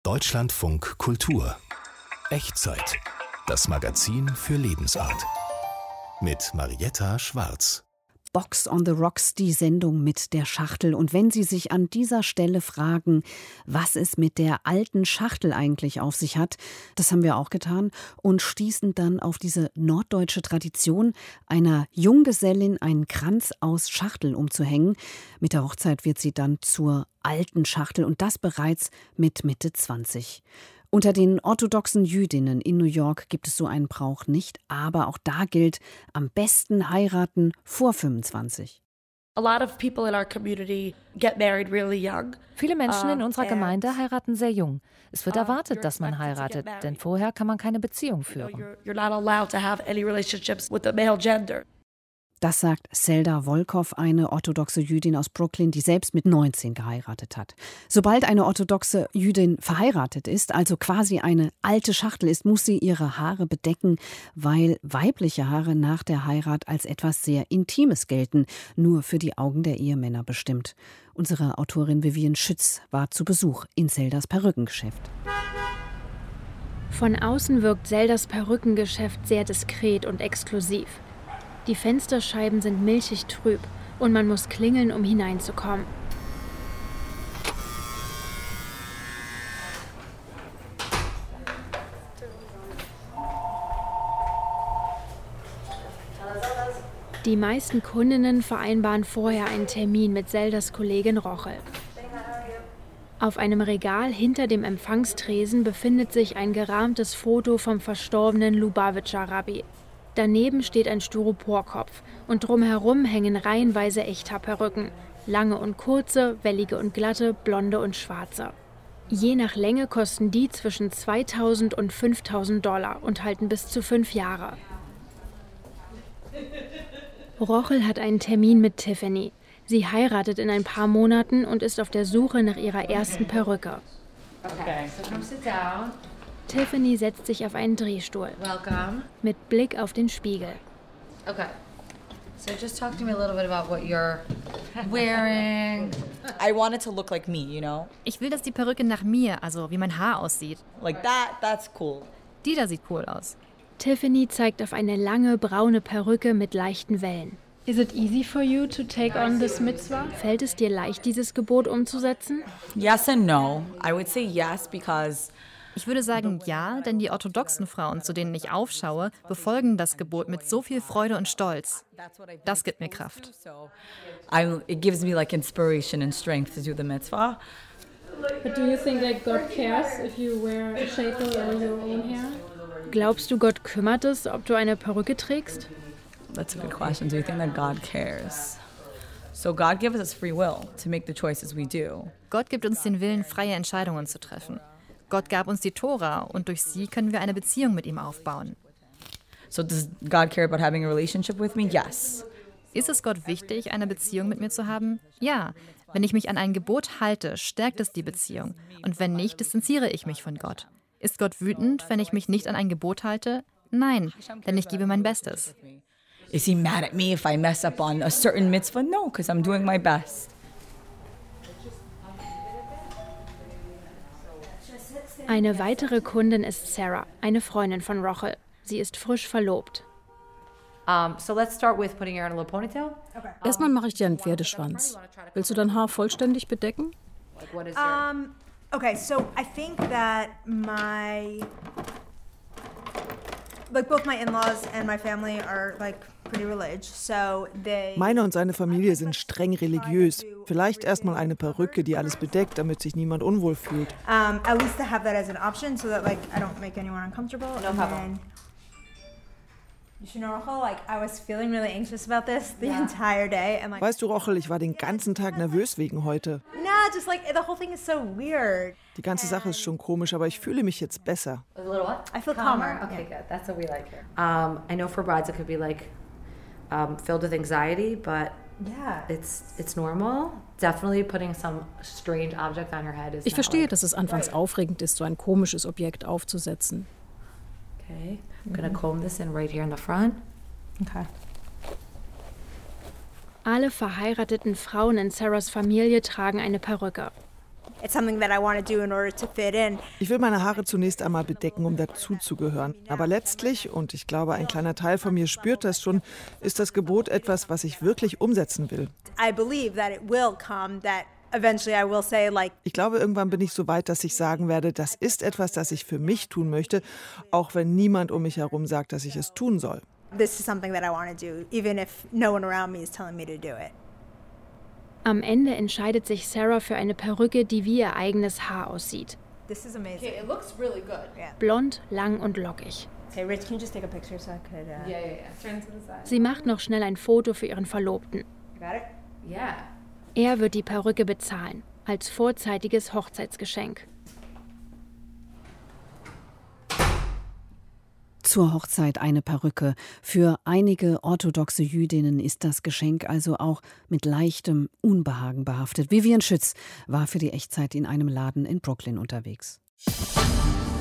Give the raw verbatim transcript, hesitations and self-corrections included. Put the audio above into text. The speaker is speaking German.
Deutschlandfunk Kultur. Echtzeit. Das Magazin für Lebensart. Mit Marietta Schwarz. Box on the Rocks, die Sendung mit der Schachtel. Und wenn Sie sich an dieser Stelle fragen, was es mit der alten Schachtel eigentlich auf sich hat, das haben wir auch getan und stießen dann auf diese norddeutsche Tradition, einer Junggesellin einen Kranz aus Schachtel umzuhängen. Mit der Hochzeit wird sie dann zur alten Schachtel und das bereits mit Mitte zwanzig. Unter den orthodoxen Jüdinnen in New York gibt es so einen Brauch nicht, aber auch da gilt, am besten heiraten vor fünfundzwanzig. Viele Menschen in unserer Gemeinde heiraten sehr jung. Es wird erwartet, dass man heiratet, denn vorher kann man keine Beziehung führen. Das sagt Zelda Volkov, eine orthodoxe Jüdin aus Brooklyn, die selbst mit neunzehn geheiratet hat. Sobald eine orthodoxe Jüdin verheiratet ist, also quasi eine alte Schachtel ist, muss sie ihre Haare bedecken, weil weibliche Haare nach der Heirat als etwas sehr Intimes gelten, nur für die Augen der Ehemänner bestimmt. Unsere Autorin Vivian Schütz war zu Besuch in Zeldas Perückengeschäft. Von außen wirkt Zeldas Perückengeschäft sehr diskret und exklusiv. Die Fensterscheiben sind milchig trüb und man muss klingeln, um hineinzukommen. Die meisten Kundinnen vereinbaren vorher einen Termin mit Zeldas Kollegin Rochel. Auf einem Regal hinter dem Empfangstresen befindet sich ein gerahmtes Foto vom verstorbenen Lubavitcher Rabbi. Daneben steht ein Styroporkopf und drumherum hängen reihenweise Echthaarperücken. Lange und kurze, wellige und glatte, blonde und schwarze. Je nach Länge kosten die zwischen zweitausend und fünftausend Dollar und halten bis zu fünf Jahre. Rochel hat einen Termin mit Tiffany. Sie heiratet in ein paar Monaten und ist auf der Suche nach ihrer ersten Perücke. Okay, so come sit down. Tiffany setzt sich auf einen Drehstuhl. Welcome. Mit Blick auf den Spiegel. Okay. So just talk to me a little bit about what you're wearing. I want it to look like me, you know? Ich will, dass die Perücke nach mir, also wie mein Haar aussieht. Like that, that's cool. Die da sieht cool aus. Tiffany zeigt auf eine lange braune Perücke mit leichten Wellen. Is it easy for you to take on this mitzvah? Fällt es dir leicht, dieses Gebot umzusetzen? Yes and no. I would say yes because Ich würde sagen ja, denn die orthodoxen Frauen, zu denen ich aufschaue, befolgen das Gebot mit so viel Freude und Stolz. Das gibt mir Kraft. I, it gives me like inspiration and strength to do the mitzvah. But do you think that God cares if you wear a sheitel or your own hair? Glaubst du, Gott kümmert es, ob du eine Perücke trägst? That's a good question. Do you think that God cares? So God gives us free will to make the choices we do. Gott gibt uns den Willen, freie Entscheidungen zu treffen. Gott gab uns die Tora und durch sie können wir eine Beziehung mit ihm aufbauen. So does God care about having a relationship with me? Yes. Ist es Gott wichtig, eine Beziehung mit mir zu haben? Ja. Wenn ich mich an ein Gebot halte, stärkt es die Beziehung. Und wenn nicht, distanziere ich mich von Gott. Ist Gott wütend, wenn ich mich nicht an ein Gebot halte? Nein, denn ich gebe mein Bestes. Is he mad at me if I mess up on a certain mitzvah? No, because I'm doing my best. Eine weitere Kundin ist Sarah, eine Freundin von Rochel. Sie ist frisch verlobt. Um, so let's start with putting your hair in a little ponytail. Erstmal mache ich dir einen Pferdeschwanz. Willst du dein Haar vollständig bedecken? Like what is your... Um, okay, so I think that my, like both my in-laws and my family are like pretty religious, so they. Meine und seine Familie sind streng religiös. Vielleicht erstmal eine Perücke, die alles bedeckt, damit sich niemand unwohl fühlt. Um, at least to have that as an option, so that like I don't make anyone uncomfortable. No problem. You know, Rochel, like I was feeling really anxious about this the yeah. entire day, and like. Weißt du, Rochel, ich war den ganzen Tag nervös wegen heute. Nah, just like the whole thing is so weird. Die ganze Sache ist schon komisch, aber ich fühle mich jetzt besser. A little what? I feel calmer. calmer. Okay, good. That's what we like here. Um, I know for brides it could be like um, filled with anxiety, but yeah, it's it's normal. Definitely putting some strange object on your head is. Ich verstehe, dass es anfangs aufregend ist, so ein komisches Objekt aufzusetzen. Okay, I'm gonna comb this in right here in the front. Okay. Alle verheirateten Frauen in Sarahs Familie tragen eine Perücke. It's something that I want to do in order to fit in. Ich will meine Haare zunächst einmal bedecken, um dazuzugehören. Aber letztlich, und ich glaube, ein kleiner Teil von mir spürt das schon, ist das Gebot etwas, was ich wirklich umsetzen will. I believe that it will come, that eventually I will say like. Ich glaube, irgendwann bin ich so weit, dass ich sagen werde, das ist etwas, das ich für mich tun möchte, auch wenn niemand um mich herum sagt, dass ich es tun soll. This is something that I want to do, even if no one around me is telling me to do it. Am Ende entscheidet sich Sarah für eine Perücke, die wie ihr eigenes Haar aussieht. This is amazing. Okay, it looks really good. Yeah. Blond, lang und lockig. Hey Rich, can you just take a picture so I could? Uh... Yeah, yeah, yeah. Turn to the side. Sie macht noch schnell ein Foto für ihren Verlobten. Got it? Yeah. Er wird die Perücke bezahlen, als vorzeitiges Hochzeitsgeschenk. Zur Hochzeit eine Perücke. Für einige orthodoxe Jüdinnen ist das Geschenk also auch mit leichtem Unbehagen behaftet. Vivian Schütz war für die Echtzeit in einem Laden in Brooklyn unterwegs.